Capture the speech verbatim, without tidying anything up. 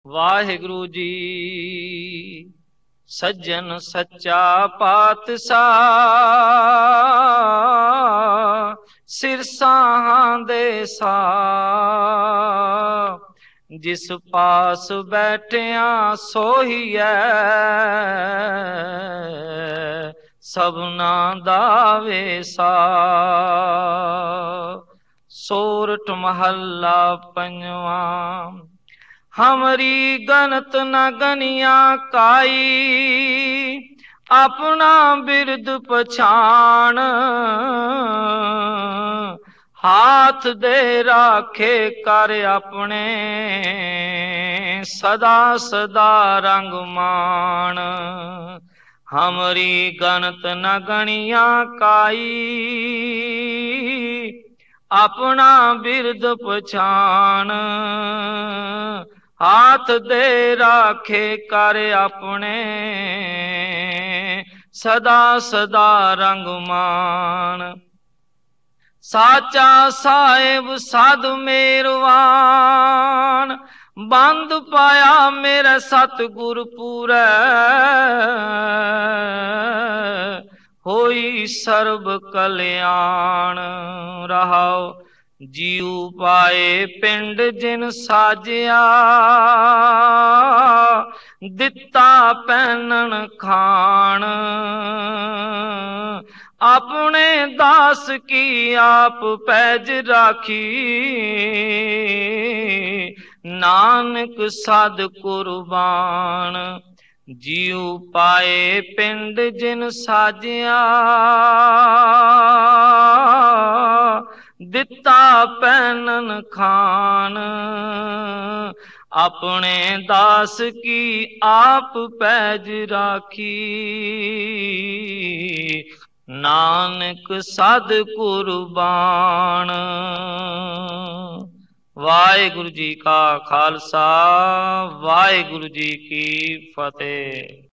ਵਾਹਿਗੁਰੂ ਜੀ। ਸੱਜਣ ਸੱਚਾ ਪਾਤਸ਼ਾਹ, ਸਿਰਸਾਹਾਂ ਦੇ ਸਾਹ, ਜਿਸ ਪਾਸ ਬੈਠਿਆਂ ਸੋਹੀਐ, ਸਭਨਾ ਦਾ ਵੇਸਾ। ਸੋਰਠ ਮਹੱਲਾ ਪੰਜਵਾਂ। हमरी गनत न गनिया काई, अपना बिरद पछाण, हाथ दे राखे कर अपने, सदा सदा रंग मान। हमरी गनत न गनिया काई, अपना बिरद पछाण, हाथ दे राखे कर अपने, सदा सदा रंग मान। साचा साहिब साधु मेरवान, बंद पाया मेरा सतगुर पूरै, होई सर्ब कल्याण। रहाओ जीव पाए पिंड जिन साजिया, दिता पैनन खान, अपने दास की आप पैज राखी, नानक साध कुर्बान। जीव पाए पिंड जिन साजिया, दिता पैनन खान, अपने दास की आप पैज राखी, नानक साध कुर्बान। वाहिगुरु जी का खालसा, वाहिगुरु जी की फतेह।